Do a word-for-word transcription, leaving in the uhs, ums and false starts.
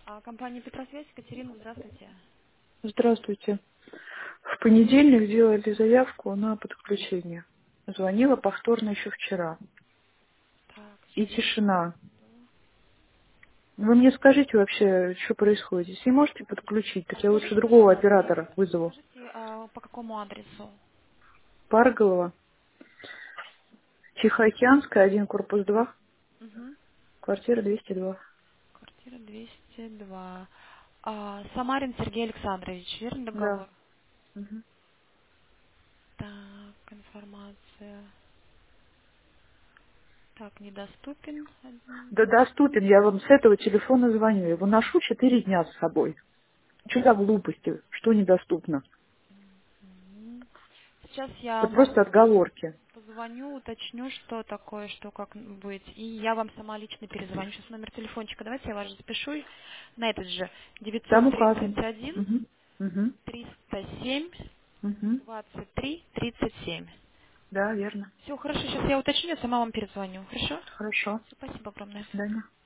А, компания Петросвязь, Екатерина, здравствуйте. Здравствуйте. В понедельник делали заявку на подключение. Звонила повторно еще вчера. Так, И сейчас я тишина. посмотрю. Вы мне скажите вообще, что происходит. Если не можете подключить, А так я лучше скажите, другого пожалуйста, оператора вызову. скажите, а, по какому адресу? Парголова, Тихоокеанская, один, корпус два, Угу. квартира двести два. Квартира двести два. А, Самарин Сергей Александрович, верный Да. договор? Мгм. Так, информация. Так, недоступен. Один. Да доступен, я вам с этого телефона звоню. Я его ношу четыре дня с собой. Что за глупости? Что недоступно? Мгм. Сейчас я Это просто м, отговорки. позвоню, уточню, что такое, что как быть. И я вам сама лично перезвоню. Сейчас номер телефончика. Давайте я вас запишу на этот же. Там девятьсот тридцать указан. один Угу. Угу. триста семь Угу. двадцать три тридцать семь. Да, верно. Все, хорошо. Сейчас я уточню, я сама вам перезвоню. Хорошо? Хорошо. Спасибо До огромное. свидания.